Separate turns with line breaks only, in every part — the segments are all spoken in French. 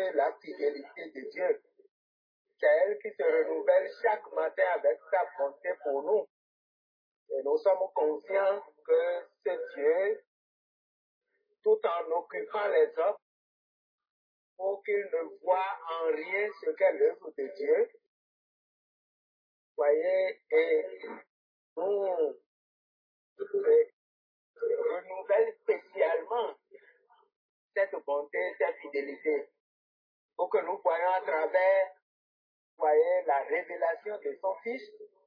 et la fidélité de Dieu. C'est elle qui se renouvelle chaque matin avec sa bonté pour nous. Et nous sommes conscients que ce Dieu, tout en occupant les hommes, pour qu'ils ne voient en rien ce qu'est l'œuvre de Dieu, voyez, et nous renouvelle spécialement cette bonté, cette fidélité, pour que nous voyons à travers, voyez, la révélation de son Fils,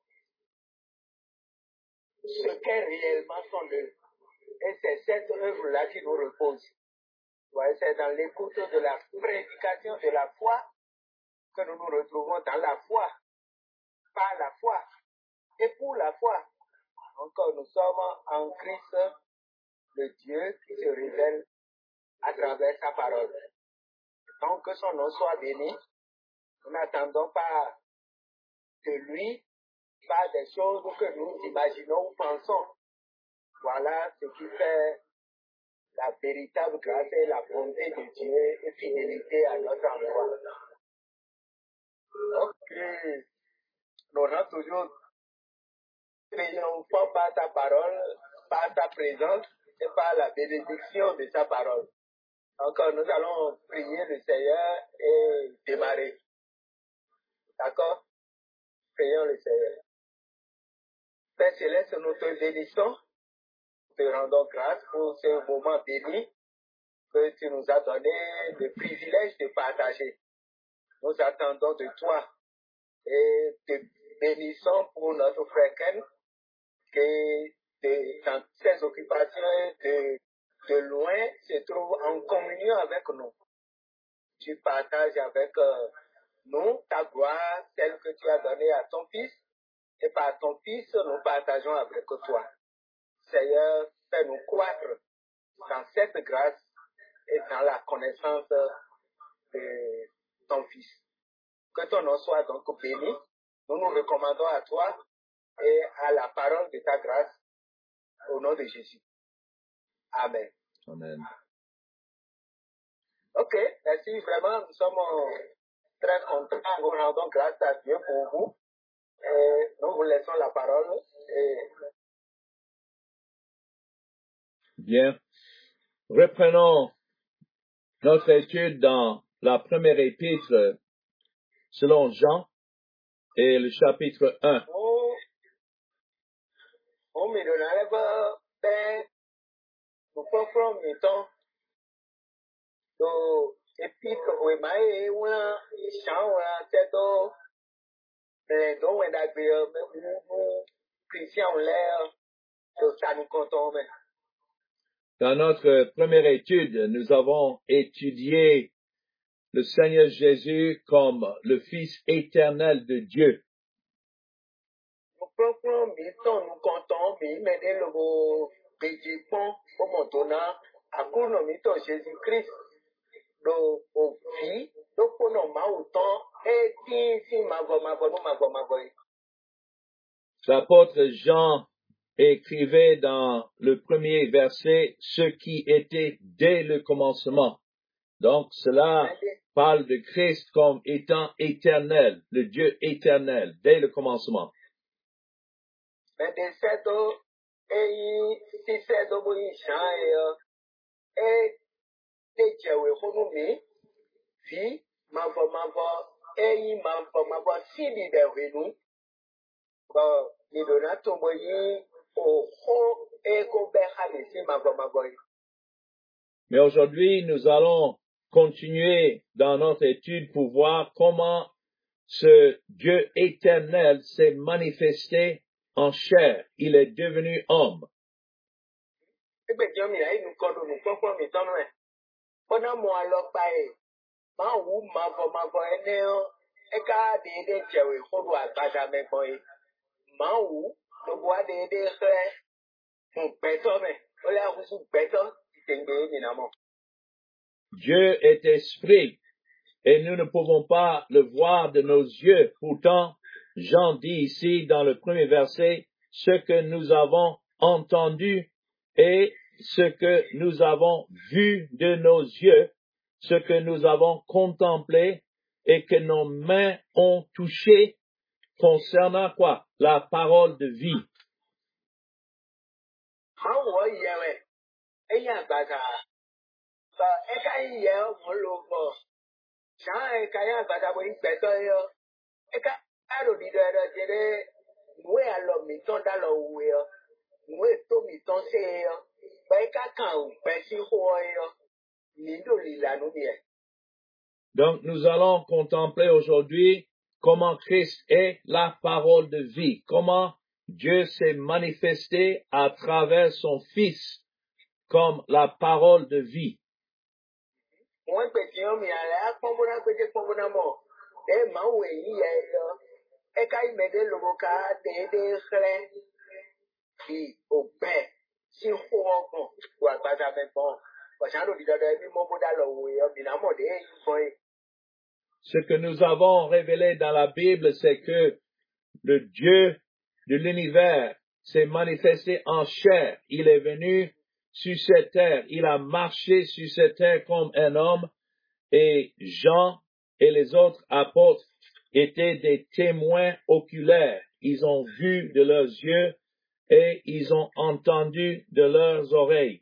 ce qu'est réellement son œuvre. Et c'est cette œuvre-là qui nous repose. Voyez, c'est dans l'écoute de la prédication de la foi que nous nous retrouvons dans la foi, par la foi et pour la foi. Encore, nous sommes en Christ, le Dieu qui se révèle à travers sa parole. Donc, que son nom soit béni. Nous n'attendons pas de lui, pas des choses que nous imaginons ou pensons. Voilà ce qui fait la véritable grâce et la bonté de Dieu et fidélité à notre endroit. Ok. Nous rendons toujours triomphants par ta parole, par ta présence et par la bénédiction de ta parole. Encore, nous allons prier le Seigneur et démarrer. D'accord? Prions le Seigneur. Père Céleste, nous te bénissons, te rendons grâce pour ce moment béni que tu nous as donné le privilège de partager. Nous attendons de toi et te bénissons pour notre frère Ken, qui dans ses occupations de loin se trouve en communion avec nous. Tu partages avec nous ta gloire, celle que tu as donnée à ton Fils, et par ton Fils, nous partageons avec toi. Seigneur, fais-nous croître dans cette grâce et dans la connaissance de ton Fils. Que ton nom soit donc béni. Nous nous recommandons à toi et à la parole de ta grâce au nom de Jésus. Amen.
Amen.
Ok, merci vraiment. Nous sommes très contents. Nous rendons grâce à Dieu pour vous. Et nous vous laissons la parole.
Bien. Reprenons notre étude dans la première épître selon Jean et le chapitre 1. Dans notre première étude, nous avons étudié le Seigneur Jésus comme le Fils éternel de Dieu. L'apôtre Jean écrivait dans le premier verset ce qui était dès le commencement. Donc cela parle de Christ comme étant éternel, le Dieu éternel, dès le commencement. Mais aujourd'hui, nous allons continuer dans notre étude pour voir comment ce Dieu éternel s'est manifesté en chair. Il est devenu homme. Dieu est esprit et nous ne pouvons pas le voir de nos yeux. Pourtant, Jean dit ici dans le premier verset, ce que nous avons entendu et ce que nous avons vu de nos yeux, ce que nous avons contemplé et que nos mains ont touché concernant quoi? La parole de vie. Donc, nous allons contempler aujourd'hui comment Christ est la parole de vie, comment Dieu s'est manifesté à travers son Fils comme la parole de vie. Ce que nous avons révélé dans la Bible, c'est que le Dieu de l'univers s'est manifesté en chair. Il est venu sur cette terre. Il a marché sur cette terre comme un homme. Et Jean et les autres apôtres étaient des témoins oculaires. Ils ont vu de leurs yeux et ils ont entendu de leurs oreilles.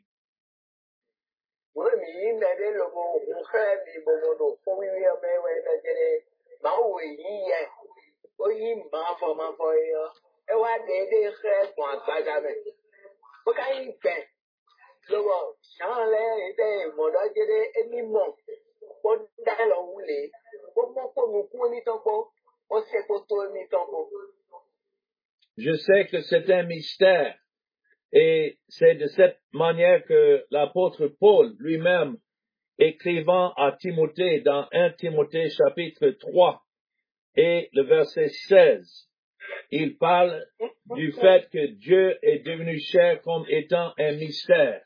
Je sais que c'est un mystère et c'est de cette manière que l'apôtre Paul lui-même, écrivant à Timothée dans 1 Timothée chapitre 3 et le verset 16, il parle du fait que Dieu est devenu chair comme étant un mystère.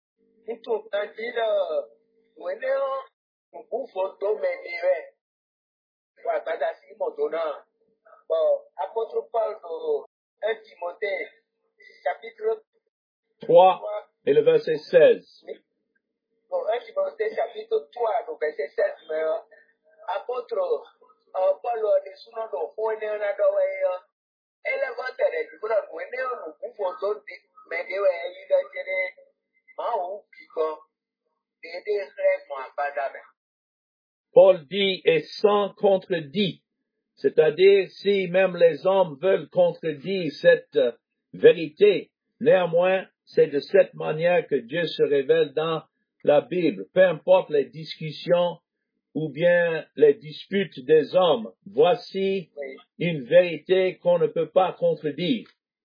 Apôtre Paul, 1 Timothée, chapitre
3 et le verset 16.
1 Timothée, chapitre 3, le verset 16, mais apôtre Paul, de son nom, on est en adoré, élévateur, du coup, on est en photo, mais il y a des gens qui sont des frères, pas jamais.
Paul dit et sans contredit. C'est-à-dire, si même les hommes veulent contredire cette vérité, néanmoins, c'est de cette manière que Dieu se révèle dans la Bible. Peu importe les discussions ou bien les disputes des hommes, voici une vérité qu'on ne peut pas contredire.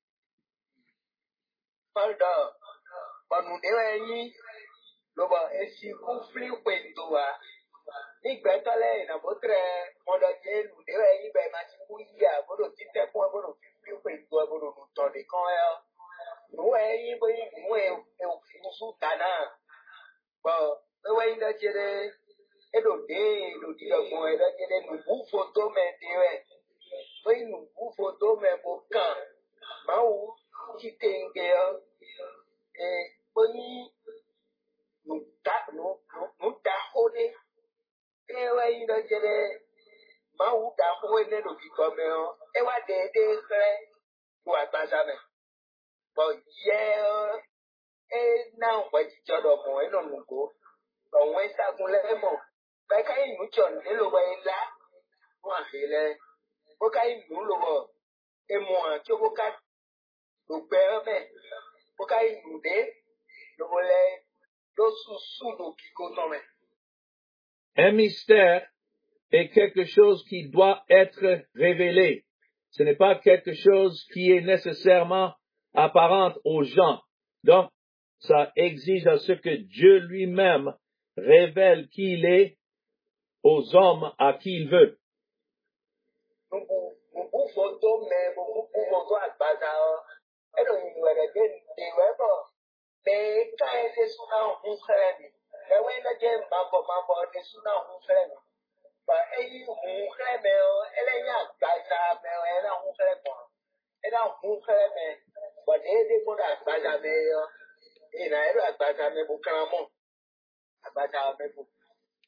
Un mystère est quelque chose qui doit être révélé. Ce n'est pas quelque chose qui est nécessairement apparent aux gens. Donc, ça exige à ce que Dieu lui-même révèle qui il est aux hommes à qui il veut.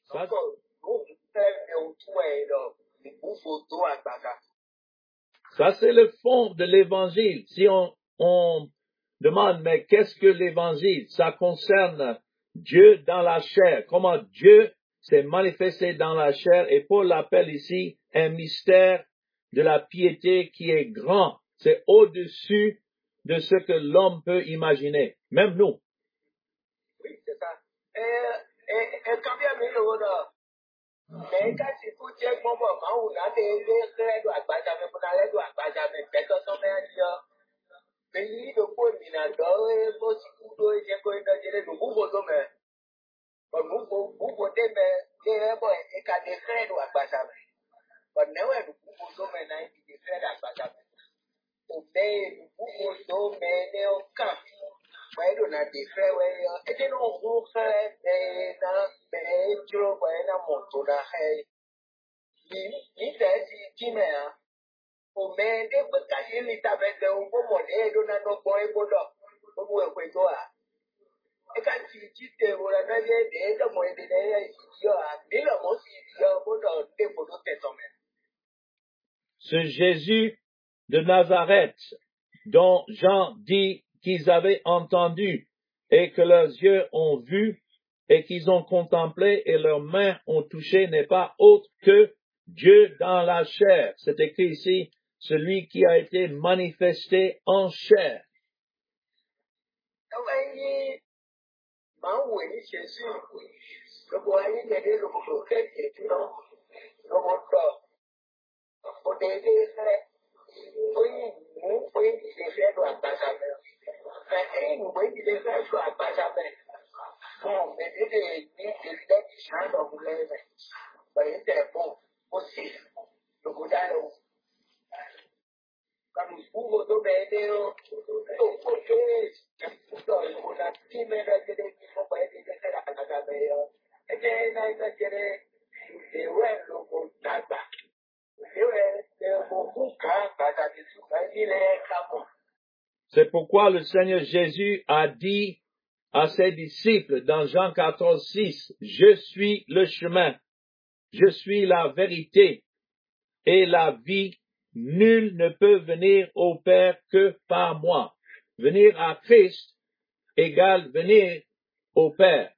Ça, ça, c'est le fond de l'évangile. Si on demande, mais qu'est-ce que l'évangile? Ça concerne Dieu dans la chair. Comment Dieu s'est manifesté dans la chair. Et Paul l'appelle ici un mystère de la piété qui est grand. C'est au-dessus de ce que l'homme peut imaginer. Même nous.
Oui, c'est ça. Et quand bien même mais quand c'est pour dire que on a des règles à bas jamais, on a des règles à bas jamais, c'est que ça m'a dit, pays de quoi il a donné, moi si vous doit dire qu'on a dit le nouveau domaine. Vous votez, mais c'est bon, et quand des règles à bas jamais. But now I do domaine, I think des règles à bas jamais. Obey, vous domaine, et on camp. Why do not differ where it is no who said they not made you when I'm on to the hay. He said, Jimmy, who made it, but I hear it up at the woman, they do not know boy, but up. Who will we go at? I can't see it or another day, the more the day you are, Miller most your good on table to testament.
Ce Jésus de Nazareth, dont Jean dit qu'ils avaient entendu et que leurs yeux ont vu et qu'ils ont contemplé et leurs mains ont touché n'est pas autre que Dieu dans la chair. C'est écrit ici, celui qui a été manifesté en chair. C'est pourquoi le Seigneur Jésus a dit à ses disciples dans Jean 14, 6, « Je suis le chemin, je suis la vérité et la vie. Nul ne peut venir au Père que par moi. » Venir à Christ égale venir au Père.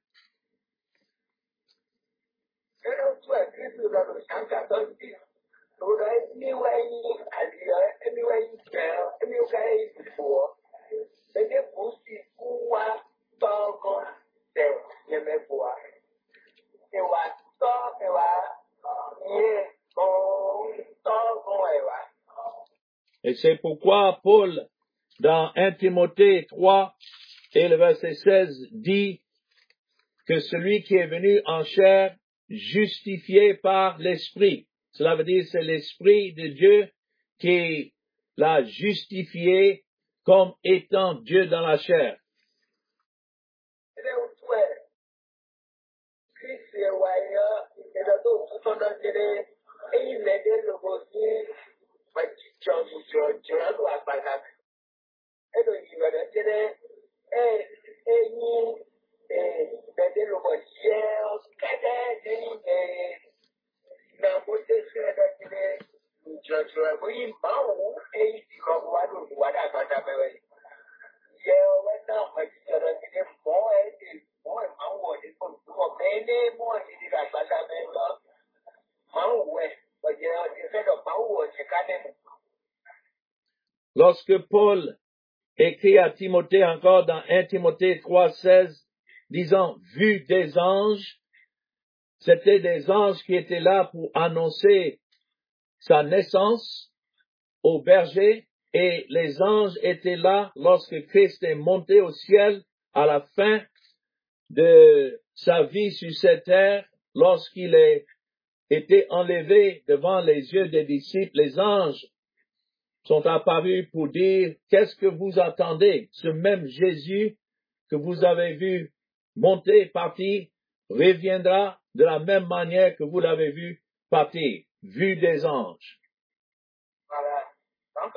Et c'est pourquoi Paul, dans 1 Timothée 3 et le verset 16, dit que celui qui est venu en chair, justifié par l'Esprit. Cela veut dire c'est l'Esprit de Dieu qui l'a justifié comme étant Dieu dans la chair. Lorsque Paul écrit à Timothée encore dans 1 Timothée 3:16, disant « vu des anges », c'était des anges qui étaient là pour annoncer sa naissance au berger, et les anges étaient là lorsque Christ est monté au ciel à la fin de sa vie sur cette terre, lorsqu'il a été enlevé devant les yeux des disciples. Les anges sont apparus pour dire, qu'est-ce que vous attendez? Ce même Jésus que vous avez vu monter, partir, reviendra de la même manière que vous l'avez vu partir, vu des anges.
Voilà. Donc,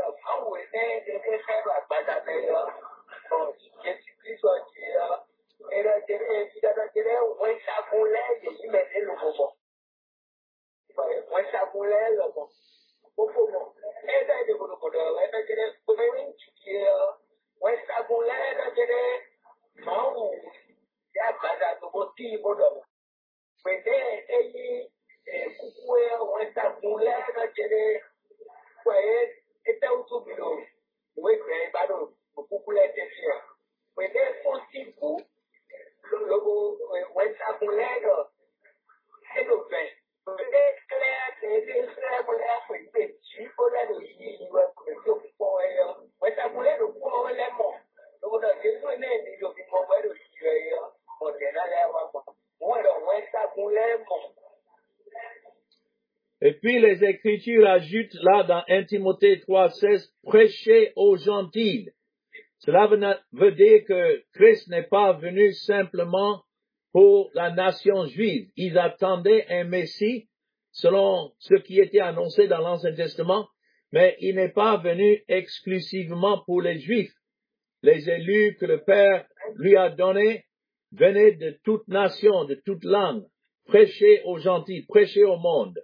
Jésus-Christ
Et puis les Écritures ajoutent là dans 1 Timothée 3,16, prêchez aux gentils. Cela veut dire que Christ n'est pas venu simplement pour la nation juive. Ils attendaient un Messie selon ce qui était annoncé dans l'Ancien Testament, mais il n'est pas venu exclusivement pour les Juifs. Les élus que le Père lui a donnés venaient de toute nation, de toute langue. Prêchez aux gentils, prêchez au monde.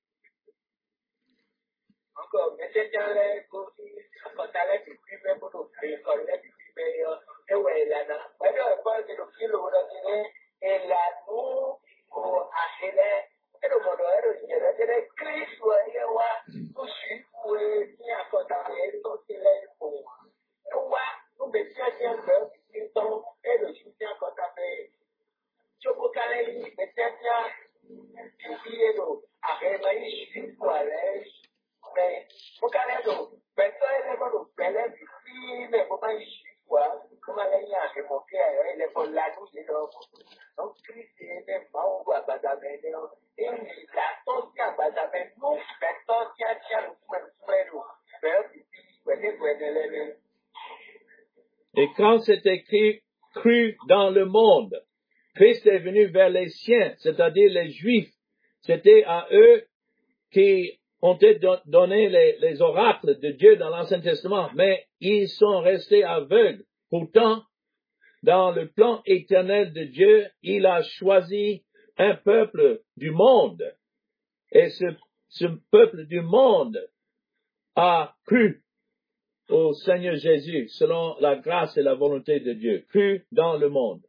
Et quand c'est écrit cru dans le monde, Christ est venu vers les siens, c'est-à-dire les Juifs. C'était à eux qui ont donné les oracles de Dieu dans l'Ancien Testament, mais ils sont restés aveugles. Pourtant, dans le plan éternel de Dieu, il a choisi un peuple du monde. Et ce peuple du monde a cru au Seigneur Jésus, selon la grâce et la volonté de Dieu, cru dans le monde.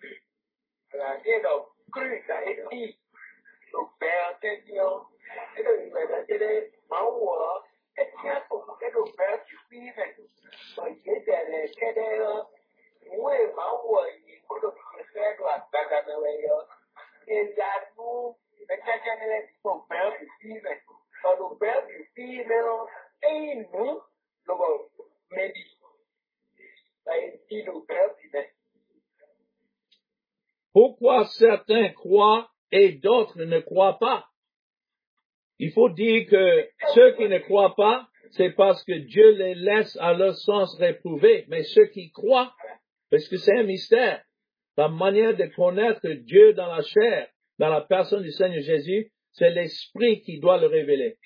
Pourquoi certains croient et d'autres ne croient pas? Il faut dire que ceux qui ne croient pas, c'est parce que Dieu les laisse à leur sens réprouvé. Mais ceux qui croient, parce que c'est un mystère, la manière de connaître Dieu dans la chair, dans la personne du Seigneur Jésus, c'est l'Esprit qui doit le révéler.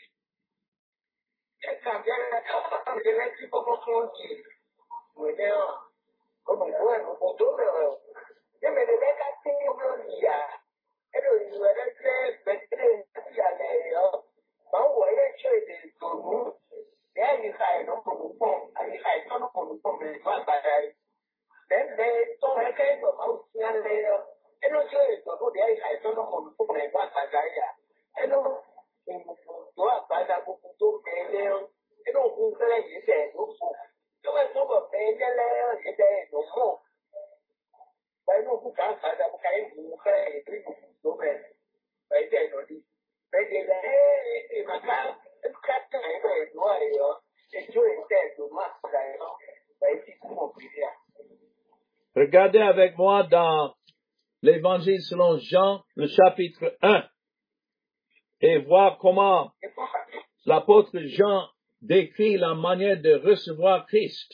Regardez avec moi dans l'Évangile selon Jean, le chapitre 1, et voir comment l'apôtre Jean décrit la manière de recevoir Christ.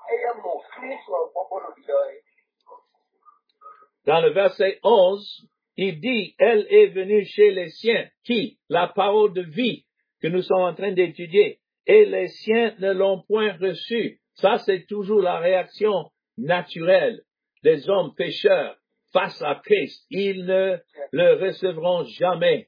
Dans le verset 11, il dit, elle est venue chez les siens, qui? La parole de vie que nous sommes en train d'étudier. Et les siens ne l'ont point reçue. Ça, c'est toujours la réaction naturelle des hommes pécheurs face à Christ. Ils ne le recevront jamais.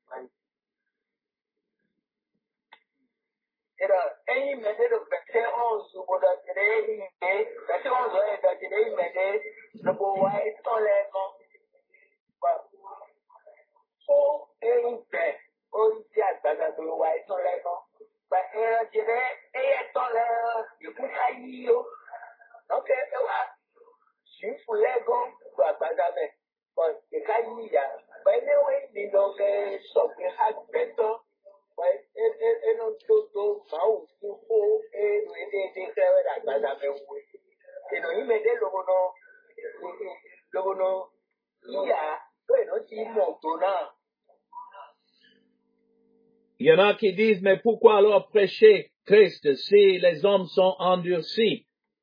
Il y en a qui disent, mais pourquoi alors prêcher Christ si les hommes sont endurcis?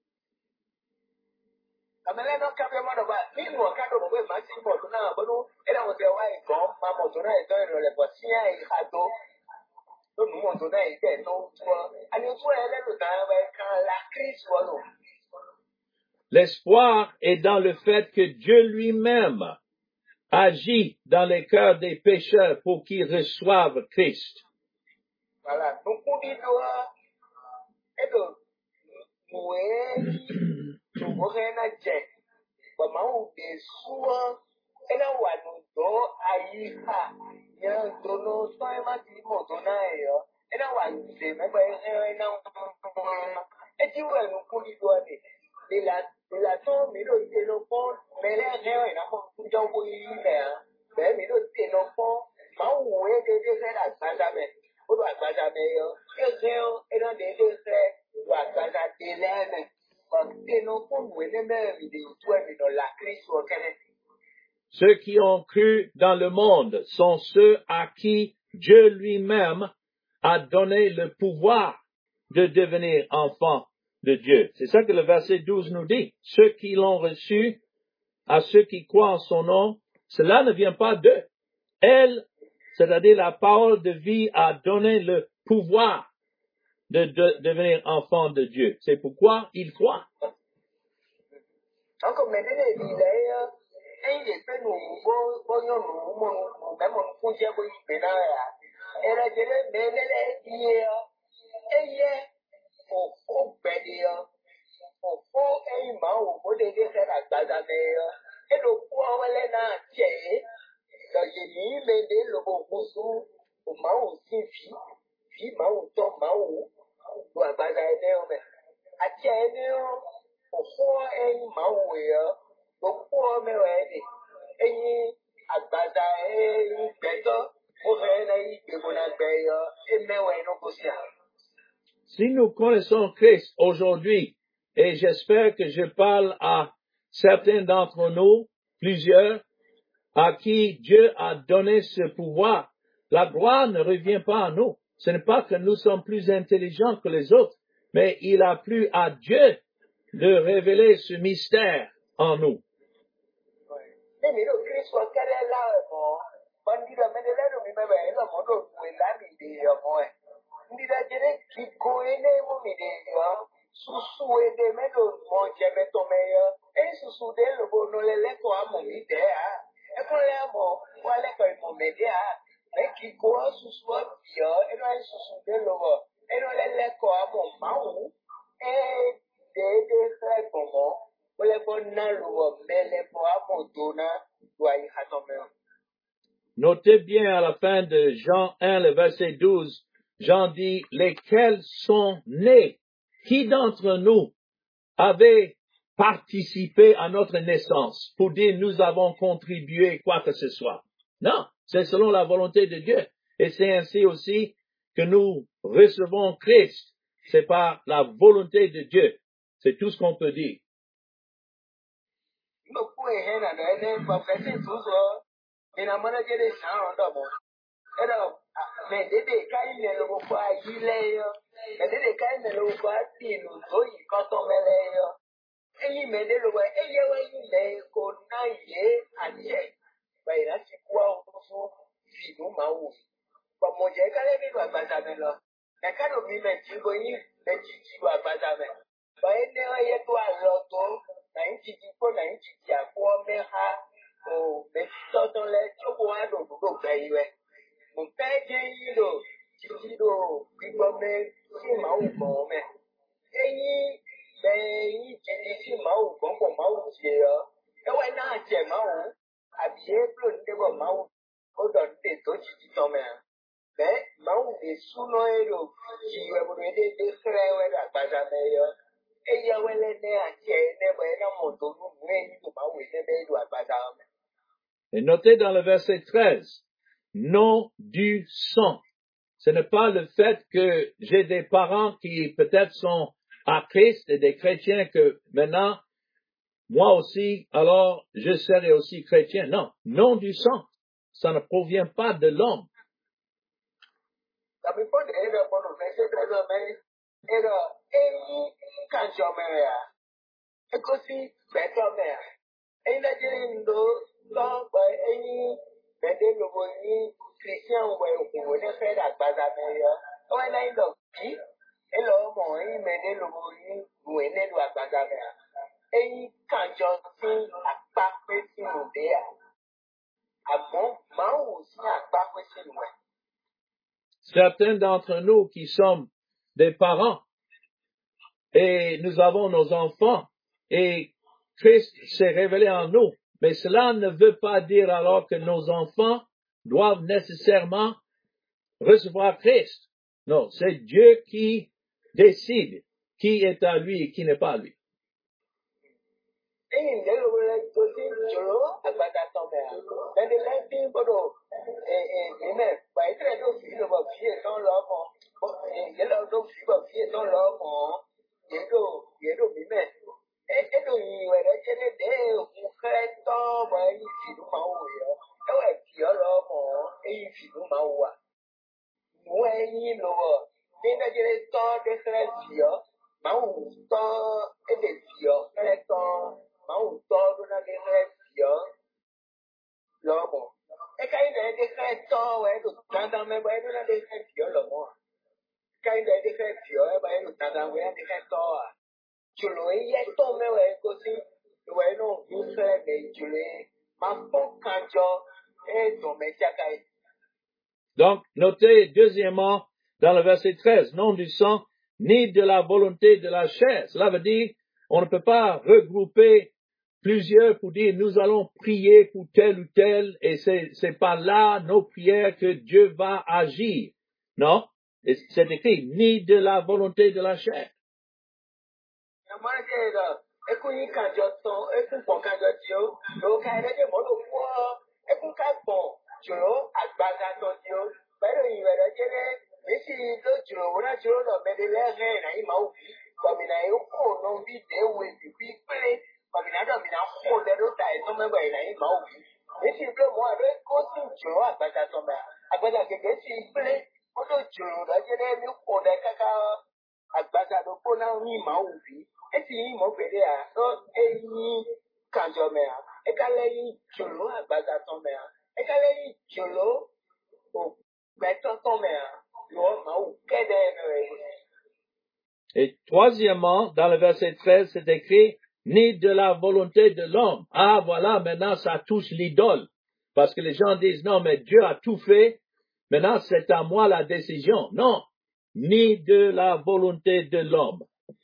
L'espoir est dans le fait que Dieu lui-même agit dans les cœurs des pécheurs pour qu'ils reçoivent Christ.
Voilà. Donc, on dit,
Ceux qui ont cru dans le monde sont ceux à qui Dieu lui-même a donné le pouvoir de devenir enfants de Dieu. C'est ça que le verset 12 nous dit. Ceux qui l'ont reçu, à ceux qui croient en son nom, cela ne vient pas d'eux. Elle, c'est-à-dire la parole de vie, a donné le pouvoir de devenir enfant de Dieu. C'est pourquoi ils croient. Si nous connaissons Christ aujourd'hui, et j'espère que je parle à certains d'entre nous, plusieurs, à qui Dieu a donné ce pouvoir, la gloire ne revient pas à nous. Ce n'est pas que nous sommes plus intelligents que les autres, mais il a plu à Dieu de révéler ce mystère en nous. Notez bien à la fin de Jean 1, le verset 12, Jean dit, lesquels sont nés? Qui d'entre nous avait participé à notre naissance pour dire nous avons contribué quoi que ce soit? Non, c'est selon la volonté de Dieu. Et c'est ainsi aussi que nous recevons Christ. C'est par la volonté de Dieu. C'est tout ce qu'on peut dire.
vậy là chỉ qua số vì đúng máu và một cái này đi vào bài giảng này cái đồ mình chỉ có như để chỉ vào bài giảng này vậy nếu ai qua lo to này chỉ có này chỉ qua mấy ha để cho tôi lấy cho qua đồ vậy vậy một cái gì đồ chỉ đồ cái bên cái máu của mẹ cái gì về chỉ cái máu của máu gì đó cái vậy nó chỉ máu à biết luôn cái máu có đợt thì tôi chỉ cho mẹ đấy máu thì xuống nói rồi chỉ về một cái đi khai về là bài giảng này cái giờ về lên đây à chị này về nó một tổ nghe như máu về đây rồi bài giảng.
Et notez dans le verset 13, nom du sang. Ce n'est pas le fait que j'ai des parents qui peut-être sont à Christ et des chrétiens que maintenant, moi aussi, alors je serai aussi chrétien. Non, nom du sang. Ça ne provient pas de l'homme. Certains d'entre nous qui sommes des parents et nous avons nos enfants et Christ s'est révélé en nous, mais cela ne veut pas dire alors que nos enfants doivent nécessairement recevoir Christ. Non, c'est Dieu qui décide qui est à lui et qui n'est pas à lui. Donc, notez deuxièmement, dans le verset 13, non du sang, ni de la volonté de la chair. Cela veut dire, on ne peut pas regrouper plusieurs pour dire, nous allons prier pour tel ou tel, et c'est par là nos prières que Dieu va agir. Non? Et c'est écrit, ni de la volonté de la chair. Et troisièmement, dans le verset 13, c'est écrit, ni de la volonté de l'homme. Ah, voilà, maintenant ça touche l'idole. Parce que les gens disent, non, mais Dieu a tout fait, maintenant c'est à moi la décision. Non, ni de la volonté de l'homme.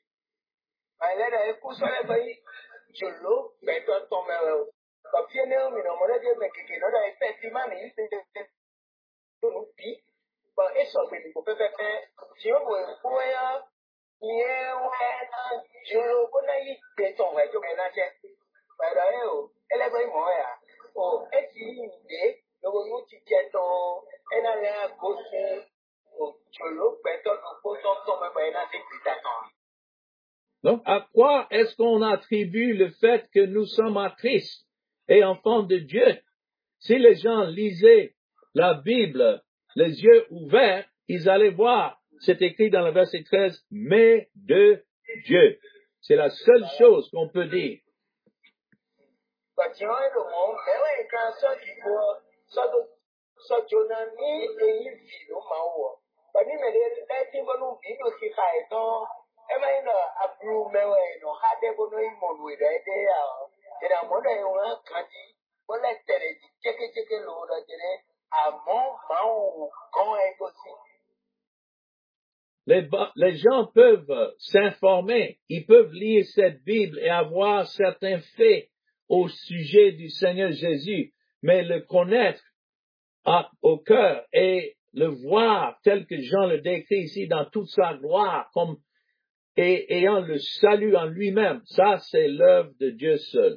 Donc, à quoi est-ce qu'on attribue le fait que nous sommes à Christ et enfants de Dieu? Si les gens lisaient la Bible, les yeux ouverts, ils allaient voir, c'est écrit dans le verset 13, mais de Dieu. C'est la seule chose qu'on peut dire.
But you know, the mom, they can so Jonah need a video, Mawa. But in the letting one video, if I don't, am I a blue melon or had they go with idea? And I'm wondering, country, well, let's tell it, check it, Lord, a more Mao, go and go see.
Les gens peuvent s'informer, ils peuvent lire cette Bible et avoir certains faits au sujet du Seigneur Jésus, mais le connaître au cœur et le voir tel que Jean le décrit ici dans toute sa gloire, comme ayant le salut en lui-même, ça c'est l'œuvre de Dieu seul.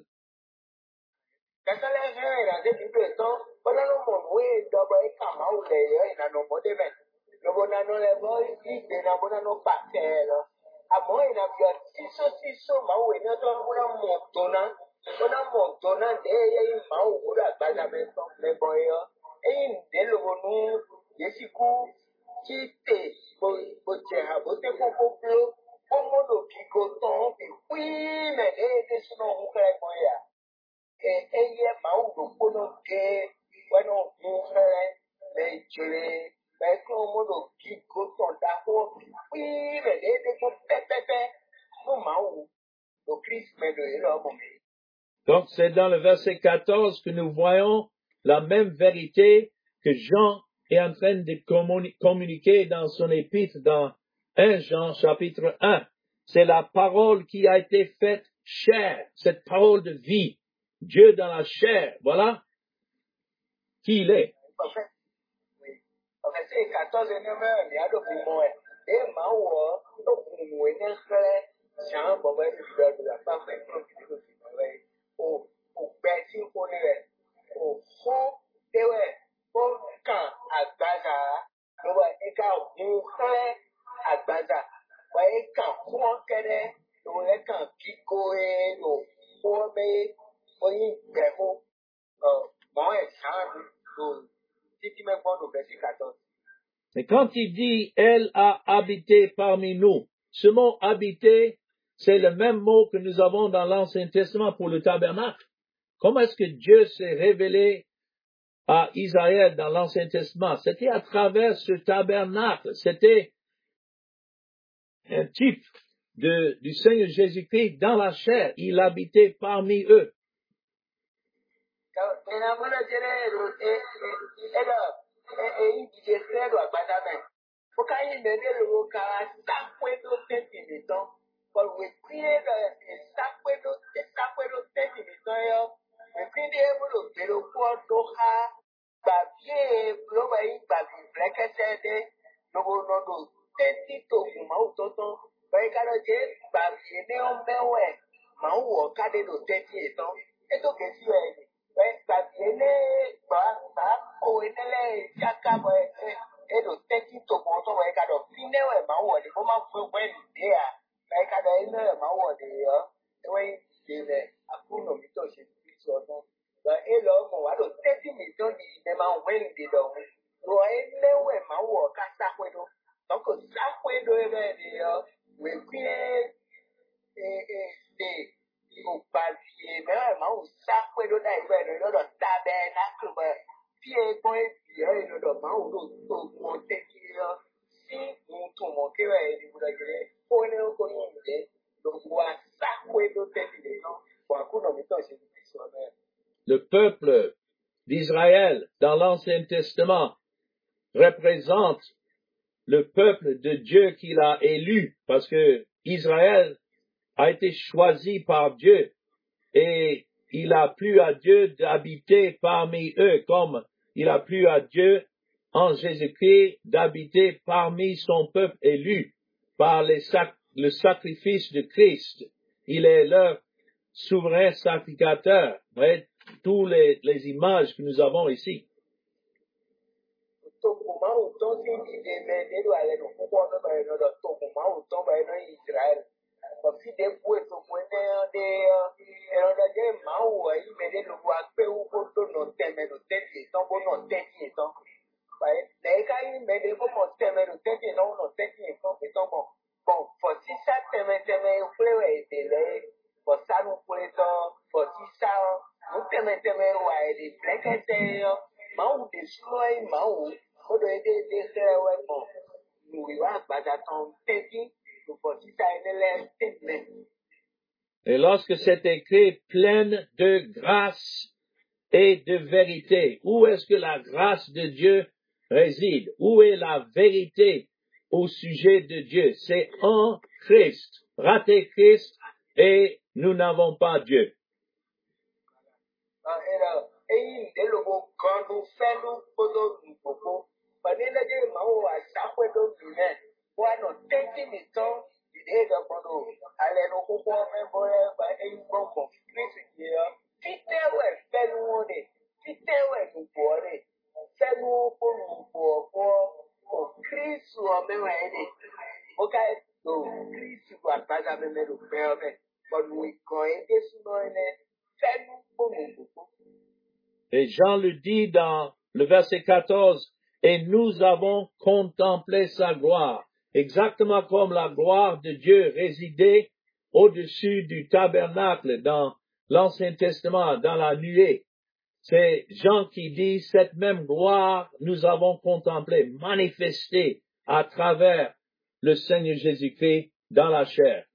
Donc, c'est dans le verset 14 que nous voyons la même vérité que Jean est en train de communiquer dans son épître dans 1 Jean chapitre 1. C'est la parole qui a été faite chair, cette parole de vie. Dieu dans la chair, voilà qui il est. Mais quand il dit « Elle a habité parmi nous », ce mot « habiter », c'est le même mot que nous avons dans l'Ancien Testament pour le tabernacle. Comment est-ce que Dieu s'est révélé à Israël dans l'Ancien Testament? C'était à travers ce tabernacle. C'était un type du Seigneur Jésus-Christ dans la chair. Il habitait parmi eux. Le peuple d'Israël dans l'Ancien Testament représente le peuple de Dieu qu'il a élu, parce que Israël a été choisi par Dieu et il a plu à Dieu d'habiter parmi eux, comme il a plu à Dieu en Jésus-Christ d'habiter parmi son peuple élu par le sacrifice de Christ. Il est leur souverain sacrificateur. Voyez, tous les images que nous avons ici. Et lorsque c'est écrit pleine de grâce et de vérité, où est-ce que la grâce de Dieu réside? Où est la vérité au sujet de Dieu? C'est en Christ. Ratez Christ et nous n'avons pas Dieu. Et Jean le dit dans le verset 14, et nous avons contemplé sa gloire, exactement comme la gloire de Dieu résidait au-dessus du tabernacle dans l'Ancien Testament, dans la nuée. C'est Jean qui dit, cette même gloire nous avons contemplé, manifestée à travers le Seigneur Jésus-Christ dans la chair.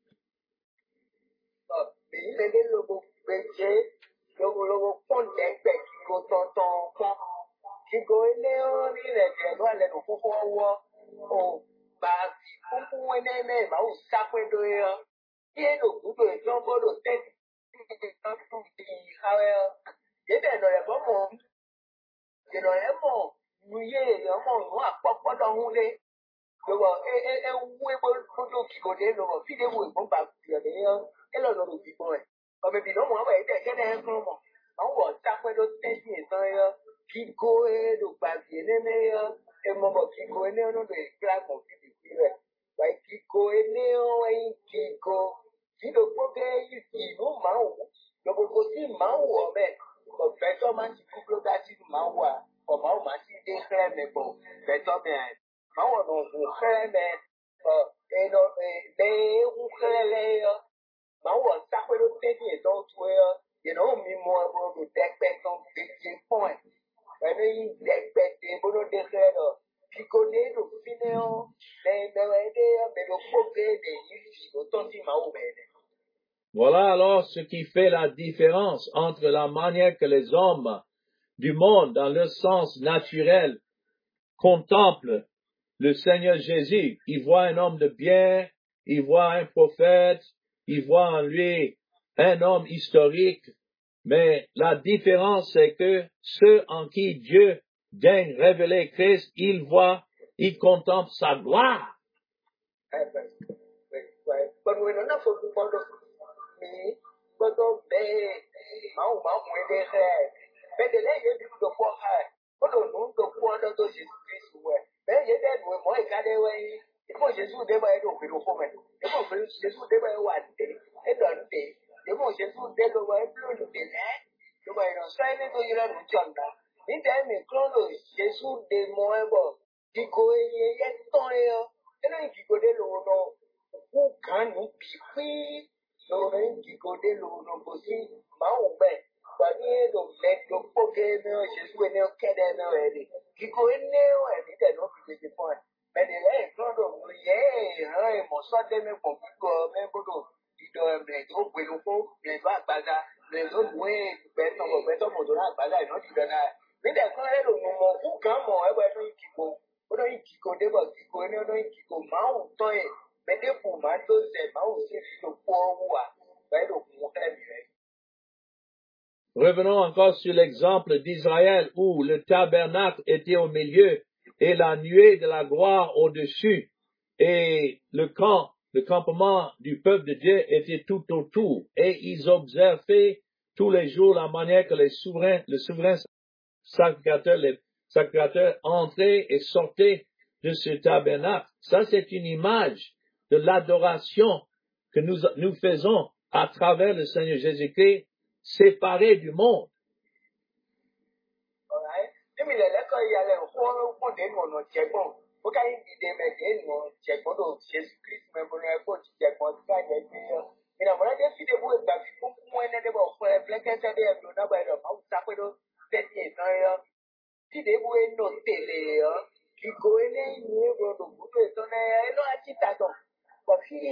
Voilà alors ce qui fait la différence entre la manière que les hommes du monde, dans leur sens naturel, contemplent le Seigneur Jésus. Ils voient un homme de bien, ils voient un prophète, ils voient en lui un homme historique, mais la différence c'est que ceux en qui Dieu daigne révéler Christ, ils voient, ils contemplent sa gloire. Revenons encore sur l'exemple d'Israël où le tabernacle était au milieu et la nuée de la gloire au-dessus et le campement du peuple de Dieu était tout autour et ils observaient tous les jours la manière que le souverain sacrificateur entrait et sortait de ce tabernacle. Ça, c'est une image de l'adoration que nous faisons à travers le Seigneur Jésus-Christ, séparé du monde.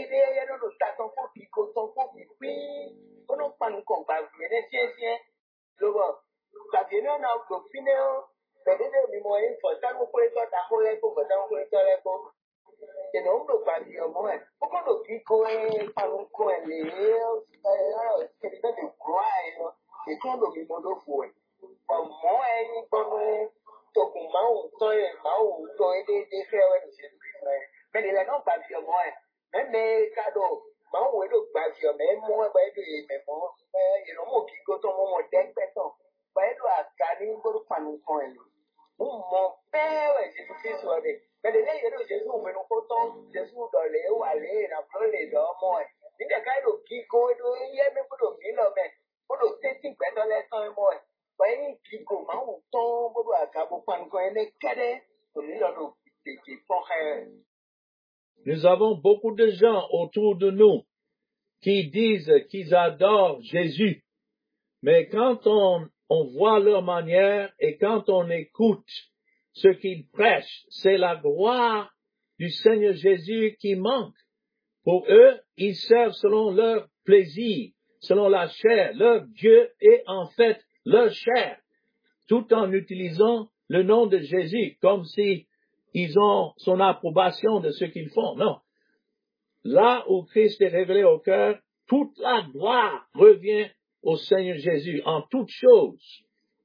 Nous avons beaucoup de gens autour de nous qui disent qu'ils adorent Jésus, mais quand on voit leur manière et quand on écoute ce qu'ils prêchent, c'est la gloire du Seigneur Jésus qui manque. Pour eux, ils servent selon leur plaisir, selon la chair. Leur Dieu est en fait leur chair, tout en utilisant le nom de Jésus comme si ils ont son approbation de ce qu'ils font. Non. Là où Christ est révélé au cœur, toute la gloire revient au Seigneur Jésus en toutes choses.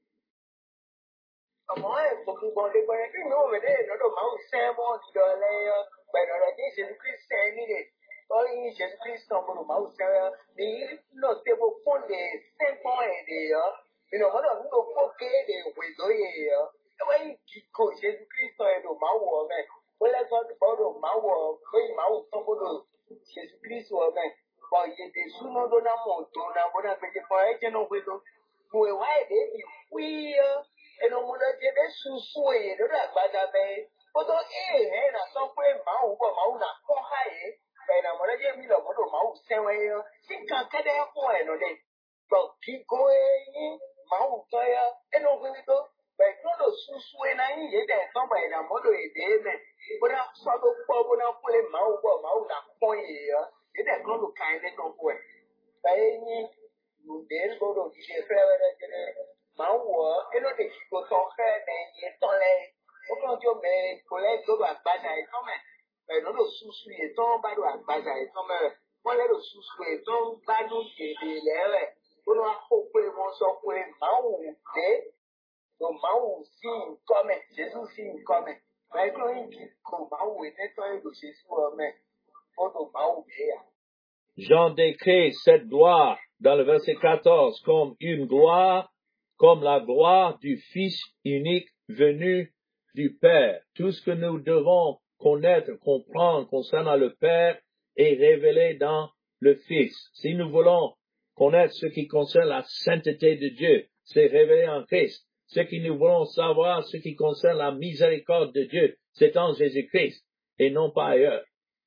Jean décrit cette gloire dans le verset 14 comme une gloire, comme la gloire du Fils unique venu du Père. Tout ce que nous devons connaître, comprendre concernant le Père est révélé dans le Fils. Si nous voulons connaître ce qui concerne la sainteté de Dieu, c'est révélé en Christ. Ce que nous voulons savoir, ce qui concerne la miséricorde de Dieu, c'est en Jésus-Christ et non pas ailleurs.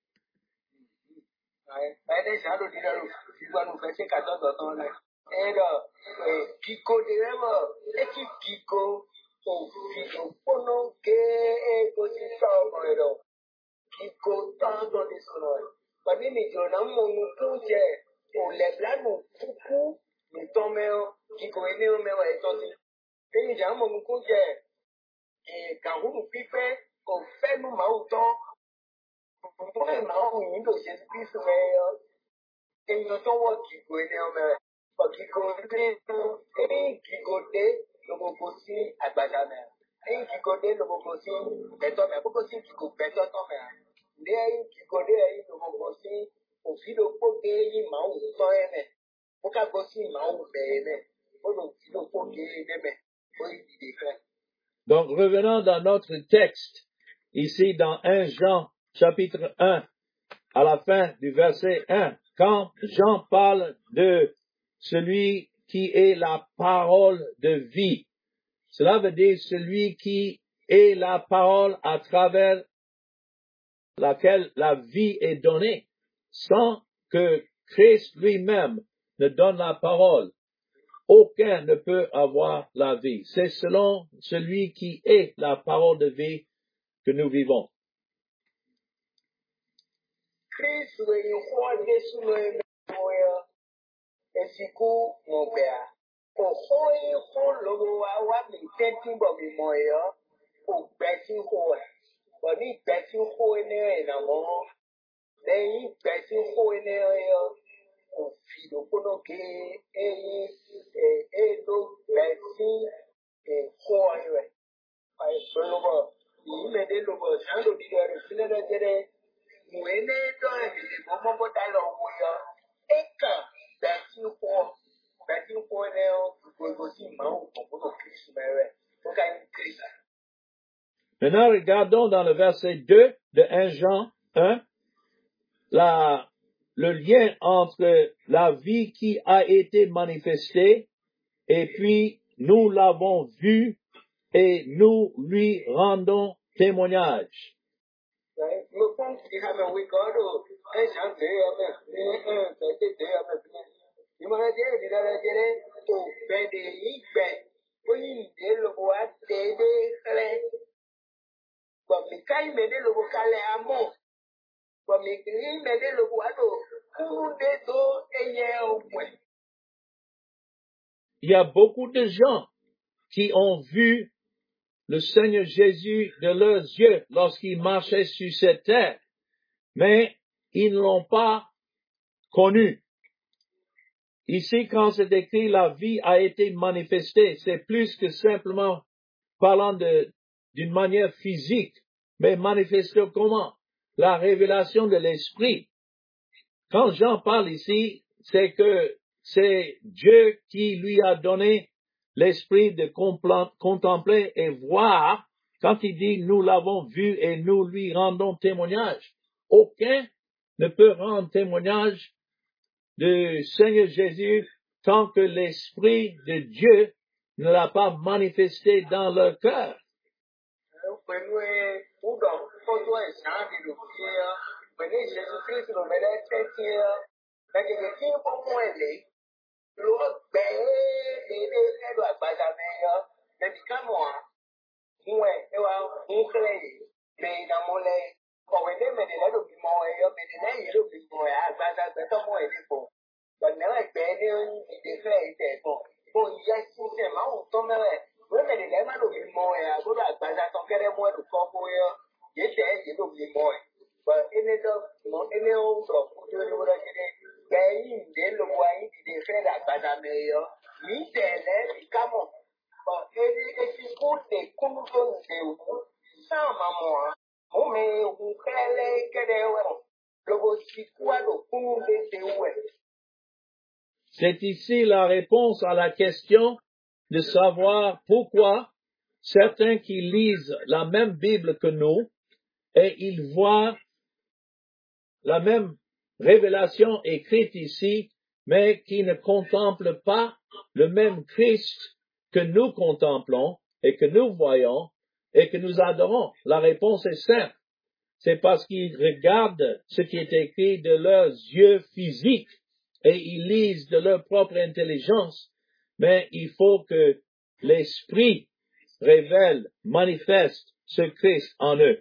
Donc, revenons dans notre texte, ici dans 1 Jean, chapitre 1, à la fin du verset 1, quand Jean parle de celui qui est la parole de vie, cela veut dire celui qui est la parole à travers laquelle la vie est donnée, sans que Christ lui-même ne donne la parole. Aucun ne peut avoir la vie. C'est selon celui qui est la parole de vie que nous vivons.
Christ we ho de su no e mo esiku mo bea o ho lo wa mi tenti bo mi mo yo o gbeti ho e bo ni gbeti ho ne na mo lẹ́yìn gbeti ho ne yo o fi do kono ke do gbeti ho e ai solo y me de lo sando di de fine de jere muene do e mo mo bota lo yo eka gbeti ho ne o go si ma o ko Christ mere o ka Christ.
Maintenant, regardons dans le verset 2 de 1 Jean 1, le lien entre la vie qui a été manifestée et puis nous l'avons vue et nous lui rendons témoignage. Il y a beaucoup de gens qui ont vu le Seigneur Jésus de leurs yeux lorsqu'il marchait sur cette terre, mais ils ne l'ont pas connu. Ici, quand c'est écrit la vie a été manifestée, c'est plus que simplement parlant d'une manière physique, mais manifestée comment? La révélation de l'Esprit. Quand Jean parle ici, c'est que c'est Dieu qui lui a donné l'esprit de contempler et voir. Quand il dit nous l'avons vu et nous lui rendons témoignage, aucun ne peut rendre témoignage du Seigneur Jésus tant que l'esprit de Dieu ne l'a pas manifesté dans leur cœur. C'est ici la réponse à la question de savoir pourquoi certains qui lisent la même Bible que nous et ils voient la même révélation écrite ici, mais qui ne contemplent pas le même Christ que nous contemplons et que nous voyons et que nous adorons. La réponse est simple. C'est parce qu'ils regardent ce qui est écrit de leurs yeux physiques et ils lisent de leur propre intelligence, mais il faut que l'Esprit révèle, manifeste ce Christ en eux.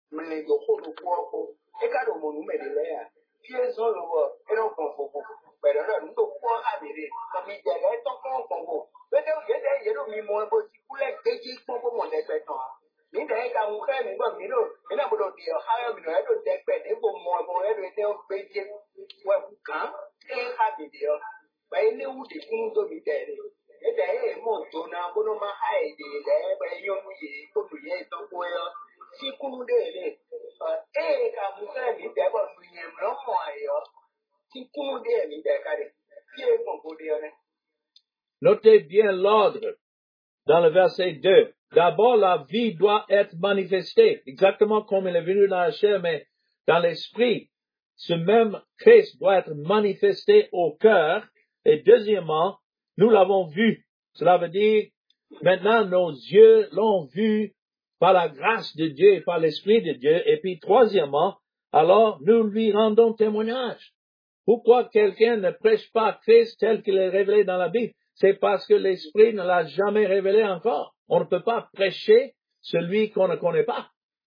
Mais le coup de poids, et quand on nous met de l'air, qui est sur le bord, et on prend beaucoup. Mais là, nous devons pouvoir adhérer. Comme il y a des temps qu'on prend. Mais il y a des moments où si vous voulez que je prends pour mon déplacement. Mais d'ailleurs, quand vous faites, mais bon, mais là, vous devez dire, ah, mais là, vous devez faire pour moi, pour être un péché, ouais, quand, et adhérer. Mais il est où des coups de vitesse. Et d'ailleurs, mon donnant, pour nous, ma aide, ben, il y a eu, pour nous, il y a un si kunu de ele ka musa mi de ba munye mro mo ayo si kunu de mi de ka de si e kon ko de ne.
Notez bien l'ordre dans le verset 2. D'abord, la vie doit être manifestée, exactement comme il est venu dans la chair, mais dans l'esprit. Ce même Christ doit être manifesté au cœur. Et deuxièmement, nous l'avons vu. Cela veut dire, maintenant, nos yeux l'ont vu par la grâce de Dieu et par l'Esprit de Dieu. Et puis, troisièmement, alors, nous lui rendons témoignage. Pourquoi quelqu'un ne prêche pas Christ tel qu'il est révélé dans la Bible? C'est parce que l'Esprit ne l'a jamais révélé encore. On ne peut pas prêcher celui qu'on ne connaît pas.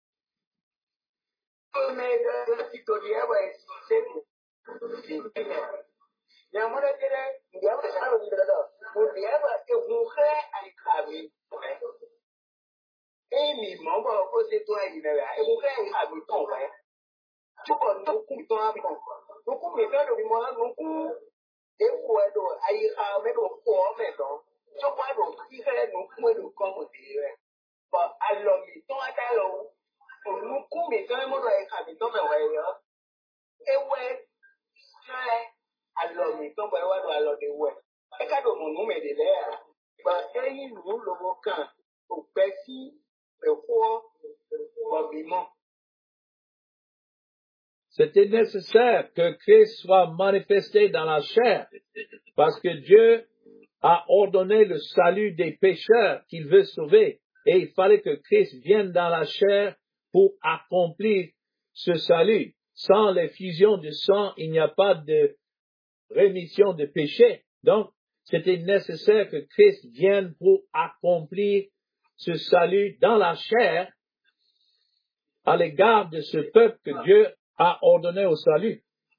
C'était nécessaire que Christ soit manifesté dans la chair, parce que Dieu a ordonné le salut des pécheurs qu'il veut sauver, et il fallait que Christ vienne dans la chair pour accomplir ce salut. Sans l'effusion du sang, il n'y a pas de rémission de péché. Donc, c'était nécessaire que Christ vienne pour accomplir ce salut dans la chair à l'égard de ce peuple que Dieu a ordonné au salut.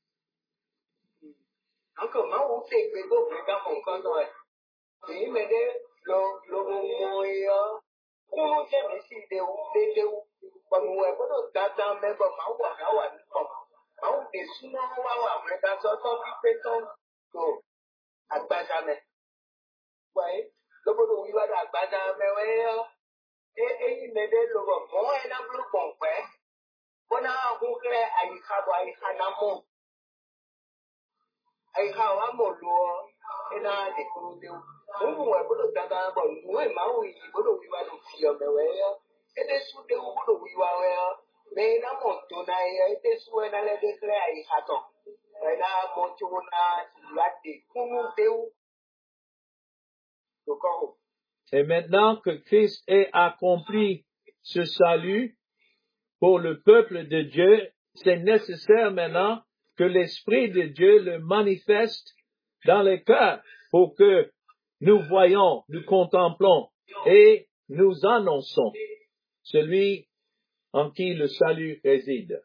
Et maintenant que Christ ait accompli ce salut pour le peuple de Dieu, c'est nécessaire maintenant que l'Esprit de Dieu le manifeste dans les cœurs pour que nous voyons, nous contemplons et nous annonçons celui en qui le salut réside.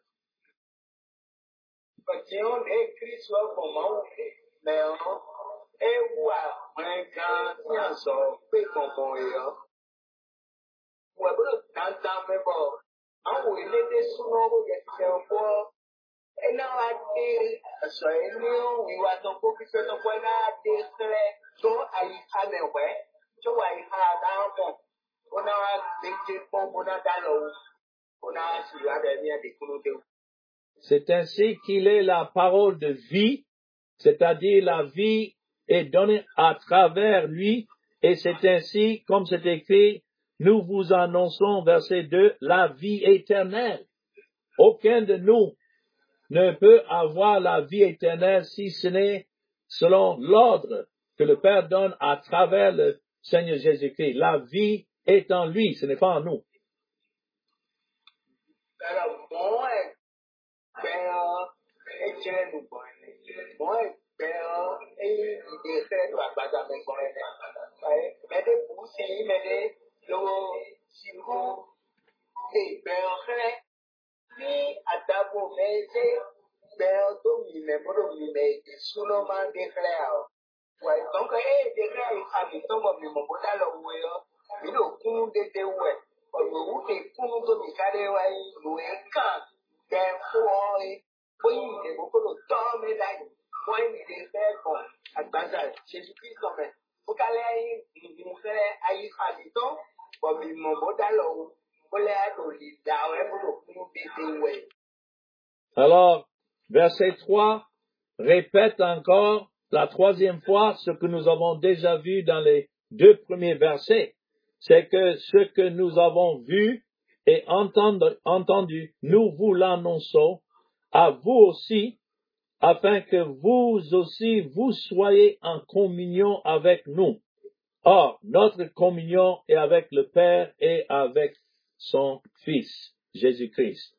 C'est ainsi qu'il est la parole de vie, c'est-à-dire la vie est donnée à travers lui, et c'est ainsi, comme c'est écrit, nous vous annonçons, verset 2, la vie éternelle. Aucun de nous ne peut avoir la vie éternelle si ce n'est selon l'ordre que le Père donne à travers le Seigneur Jésus-Christ. La vie est en lui, ce n'est pas en nous.
ni adabo meze beoto mi me bodo mi me suno man declare. Why donc declare ami to mo mi mo boda lo we yo. Mi do kun de we. O mo de kun to mi kare wa lo e kan. Then for boyin de mo ko to me like boyin de fe ko agbaza Jesus Christ o me. O kale ayi mi fere ayi ami to bo mi mo boda lo.
Alors, verset 3 répète encore la troisième fois ce que nous avons déjà vu dans les deux premiers versets. C'est que ce que nous avons vu et entendu, nous vous l'annonçons à vous aussi, afin que vous aussi vous soyez en communion avec nous. Or, notre communion est avec le Père et avec son Fils, Jésus-Christ.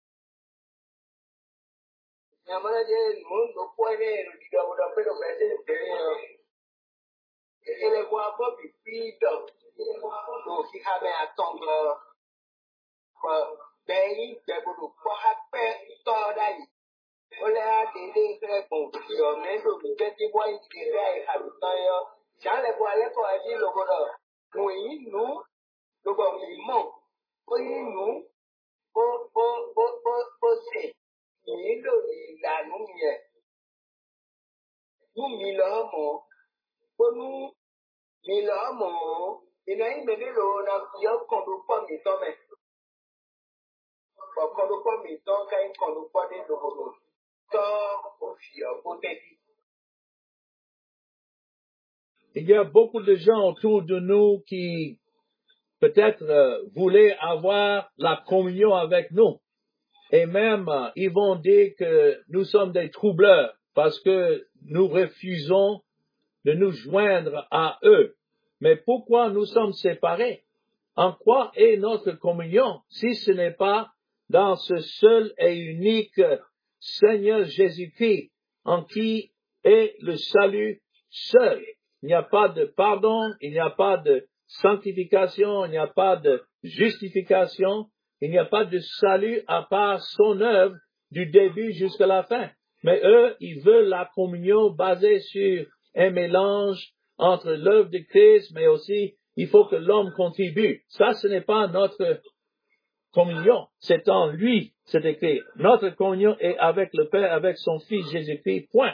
Il y a beaucoup de gens autour de nous qui peut-être voulaient avoir la communion avec nous. Et même, ils vont dire que nous sommes des troubleurs parce que nous refusons de nous joindre à eux. Mais pourquoi nous sommes séparés? En quoi est notre communion si ce n'est pas dans ce seul et unique Seigneur Jésus-Christ en qui est le salut seul? Il n'y a pas de pardon, il n'y a pas de sanctification, il n'y a pas de justification, il n'y a pas de salut à part son œuvre du début jusqu'à la fin. Mais eux, ils veulent la communion basée sur un mélange entre l'œuvre de Christ, mais aussi il faut que l'homme contribue. Ça, ce n'est pas notre communion. C'est en lui, c'est écrit. Notre communion est avec le Père, avec son Fils Jésus-Christ, point.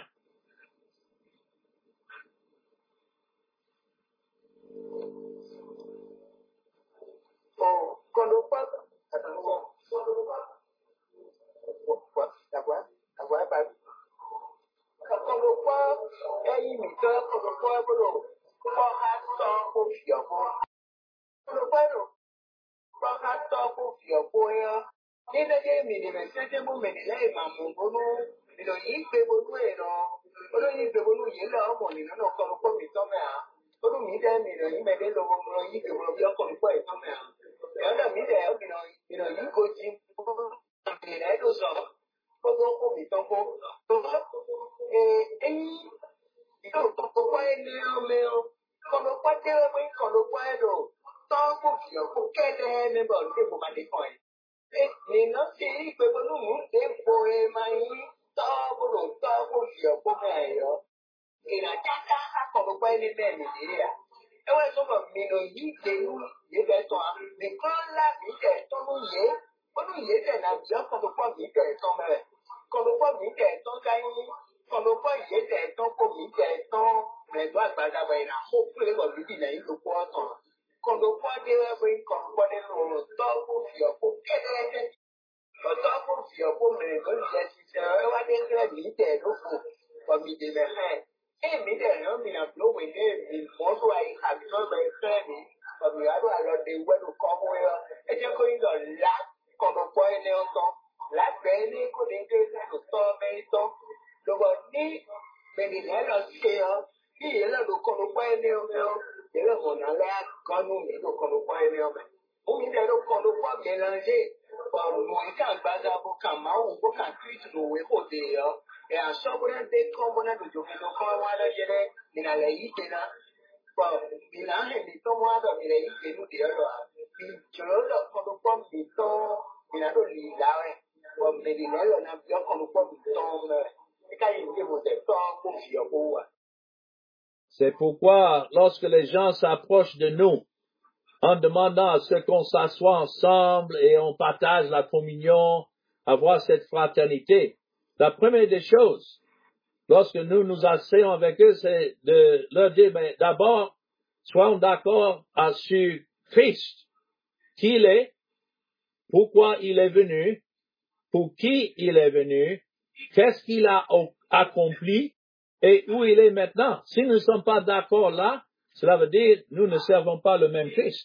C'est pourquoi, lorsque les gens s'approchent de nous, en demandant à ce qu'on s'assoie ensemble et on partage la communion, avoir cette fraternité, la première des choses, lorsque nous nous asseyons avec eux, c'est de leur dire, mais d'abord, soyons d'accord sur Christ, qui il est, pourquoi il est venu, pour qui il est venu, qu'est-ce qu'il a accompli et où il est maintenant. Si nous ne sommes pas d'accord là, cela veut dire que nous ne servons pas le même Christ.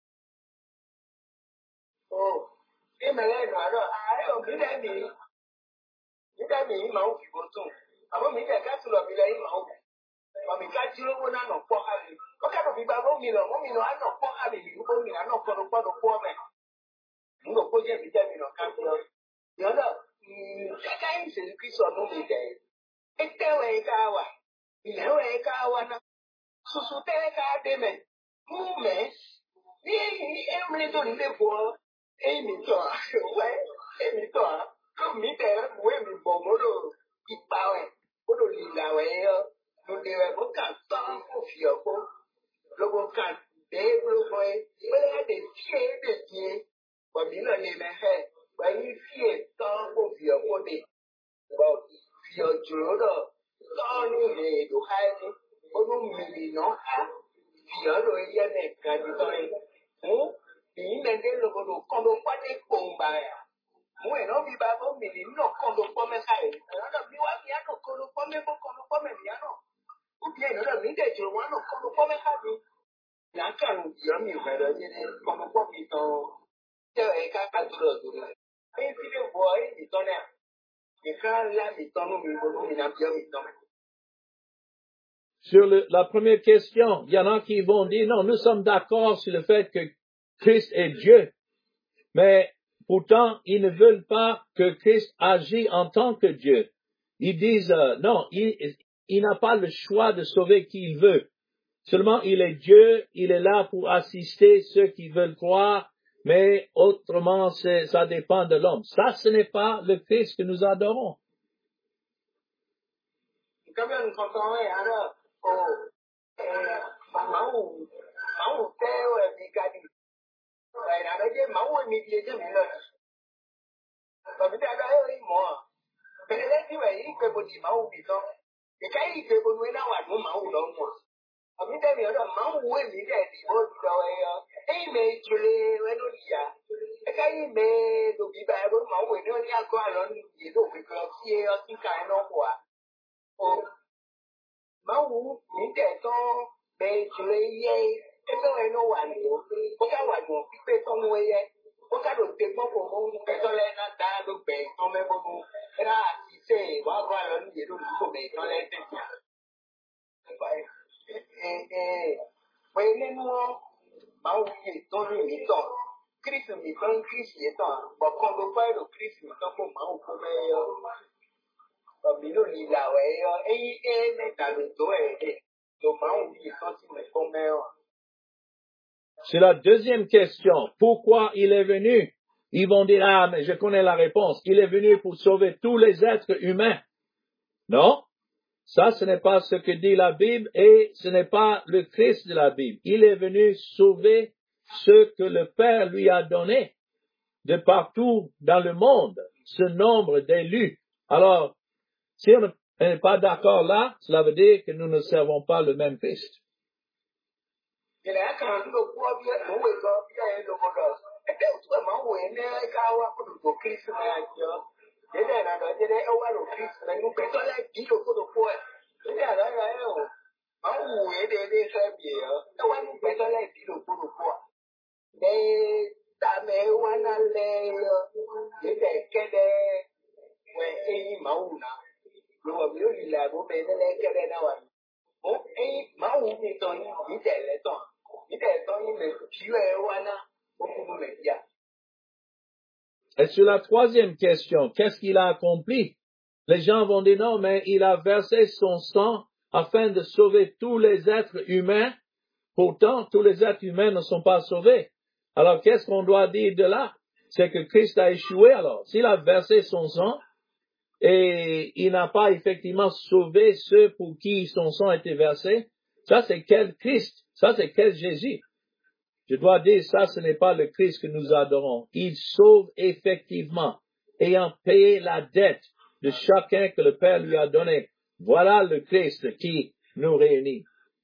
Sur la première question, il y en a qui vont dire, non, nous sommes d'accord sur le fait que Christ est Dieu, mais pourtant, ils ne veulent pas que Christ agisse en tant que Dieu. Ils disent, non, il n'a pas le choix de sauver qui il veut. Seulement, il est Dieu, il est là pour assister ceux qui veulent croire, mais autrement, ça dépend de l'homme. Ça, ce n'est pas le Christ que nous adorons. C'est la deuxième question. Pourquoi il est venu? Ils vont dire, ah, mais je connais la réponse. Il est venu pour sauver tous les êtres humains. Non? Ça, ce n'est pas ce que dit la Bible et ce n'est pas le Christ de la Bible. Il est venu sauver ceux que le Père lui a donnés de partout dans le monde, ce nombre d'élus. Alors, si on n'est pas d'accord là, cela veut dire que nous ne servons pas le même Christ. Et sur la troisième question, qu'est-ce qu'il a accompli? Les gens vont dire non, mais il a versé son sang afin de sauver tous les êtres humains. Pourtant, tous les êtres humains ne sont pas sauvés. Alors, qu'est-ce qu'on doit dire de là? c'est que Christ a échoué alors. S'il a versé son sang et il n'a pas effectivement sauvé ceux pour qui son sang a été versé, ça c'est quel Christ? Ça c'est quel Jésus? Je dois dire, ça ce n'est pas le Christ que nous adorons. Il sauve effectivement, ayant payé la dette de chacun que le Père lui a donné. Voilà le Christ qui nous réunit.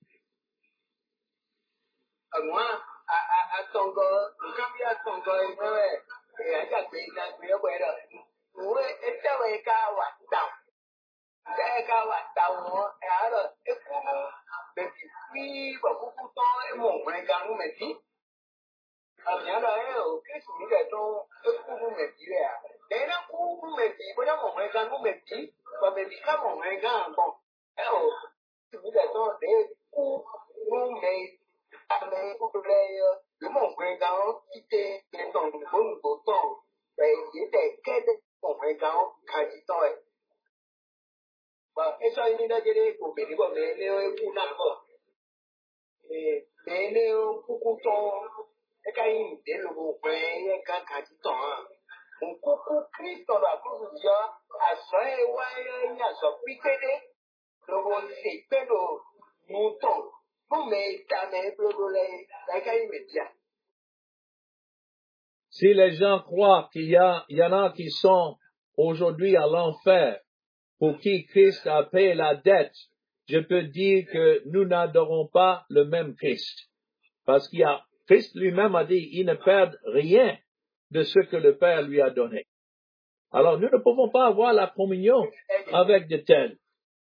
Si les gens croient qu'il y en a qui sont aujourd'hui à l'enfer, pour qui Christ a payé la dette, je peux dire que nous n'adorons pas le même Christ. Parce qu'il y a, Christ lui-même a dit, il ne perd rien de ce que le Père lui a donné. Alors nous ne pouvons pas avoir la communion avec de tels.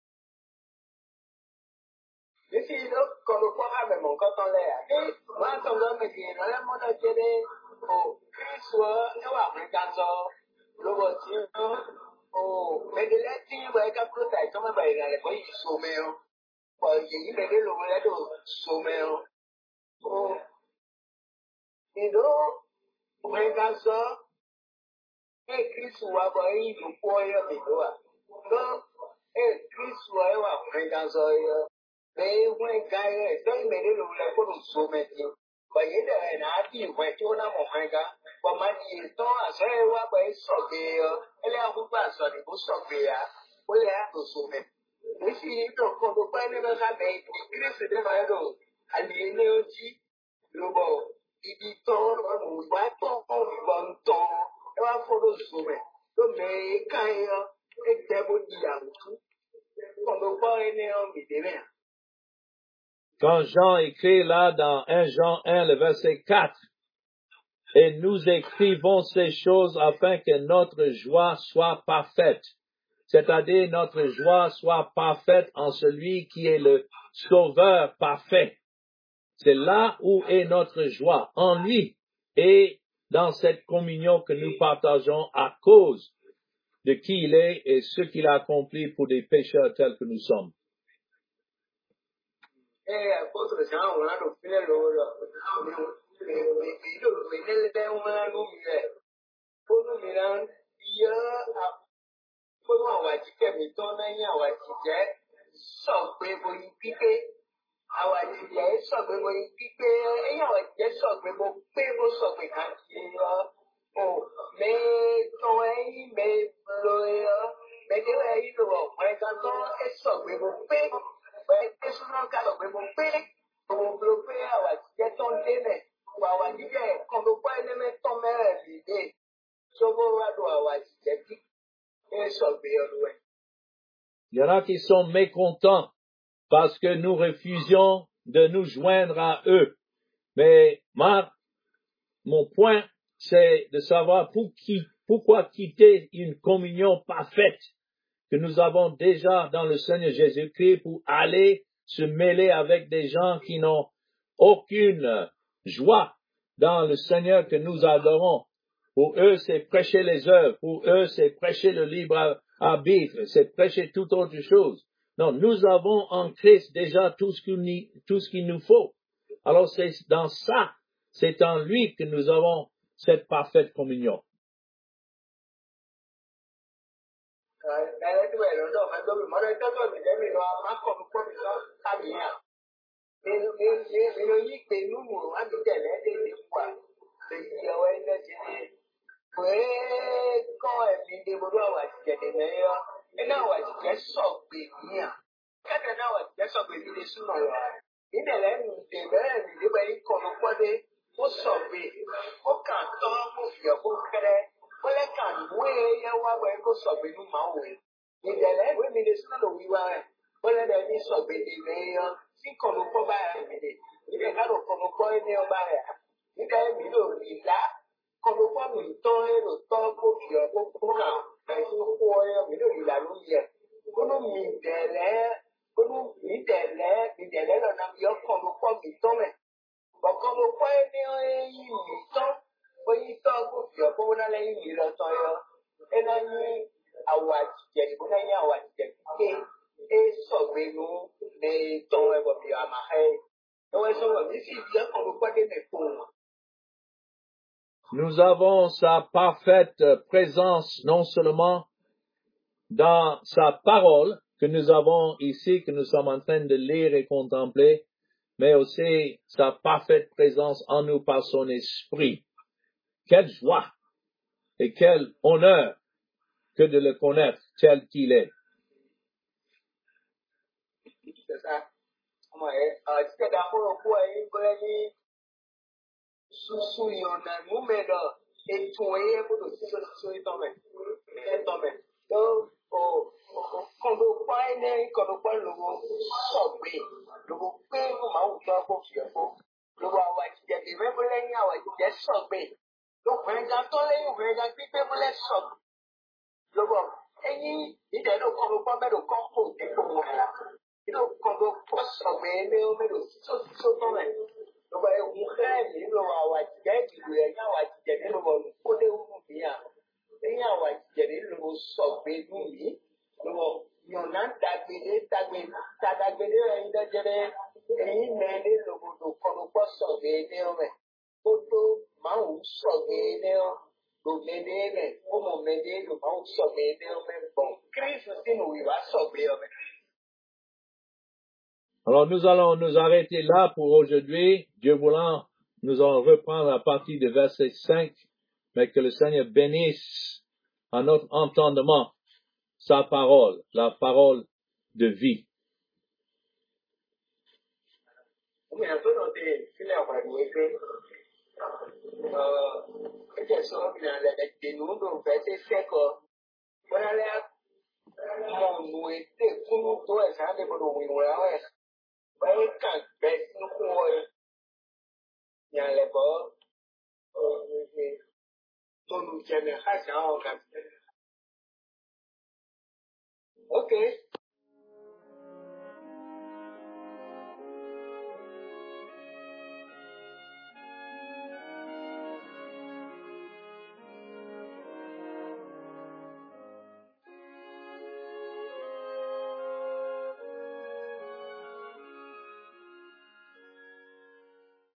Quand Jean écrit là dans 1 Jean 1, le verset 4, et nous écrivons ces choses afin que notre joie soit parfaite, c'est-à-dire notre joie soit parfaite en celui qui est le Sauveur parfait. C'est là où est notre joie, en lui et dans cette communion que nous partageons à cause de qui il est et ce qu'il a accompli pour des pécheurs tels que nous sommes. Il y en a qui sont mécontents parce que nous refusions de nous joindre à eux. Mais mon point, c'est de savoir pourquoi quitter une communion parfaite que nous avons déjà dans le Seigneur Jésus-Christ pour aller se mêler avec des gens qui n'ont aucune joie dans le Seigneur que nous adorons. Pour eux, c'est prêcher les œuvres. Pour eux, c'est prêcher le libre arbitre. C'est prêcher toute autre chose. Non, nous avons en Christ déjà tout ce qu'il nous faut. Alors c'est dans ça, c'est en lui que nous avons cette parfaite communion.
quand elle dit que vous avez des meilleurs, et là, vous avez sorti bien. Quand vous avez sorti bien, c'est souvent là. Il y a des gens qui disent qu'on peut des pour sauver, pour canton, pour faire, pour créer, pour les cantons, il y a un peu sauver nous, maoué. Il y a des gens qui disent que nous vivons, pour les derniers sauver des meilleurs, si qu'on ne peut pas aider. Il y a des gens qu'on ne peut pas aider, il y a des gens qui disent là. Quand on voit le temps pour faire, pour
Nous avons sa parfaite présence non seulement dans sa parole que nous avons ici, que nous sommes en train de lire et contempler, mais aussi sa parfaite présence en nous par son esprit. Quelle joie et quel honneur que de le connaître tel qu'il est.
C'est ça. C'est d'abord pour aller sous nous mais et tout est pour nous sur les tombes. Donc, quand on voit le mot sauver, le mot paix, nous m'avons fait pour faire pour le voir qui est même pour les gens qui est sauvé. Donc, quand on les pour les sauver. Le voir, et il est donc on va mettre le corps pour moi là. Et donc, quand on peut sauver, mais on met le sur tombes. Le voir, on crée, le voir qui est qui est qui est le voir pour les gens bien. Et qui est le mot sauver nous lui. Le voir, il y en a tagué, il a géré, et il met le mot qu'on ne peut sauver, mais photo, maou sauver, le médé, comme médé, le maou sauver, mais bon, Christ aussi nous va sauver.
Alors nous allons nous arrêter là pour aujourd'hui. Dieu voulant, nous allons reprendre à partir du verset 5, mais que le Seigneur bénisse à notre entendement sa parole, la parole de vie.
Okay.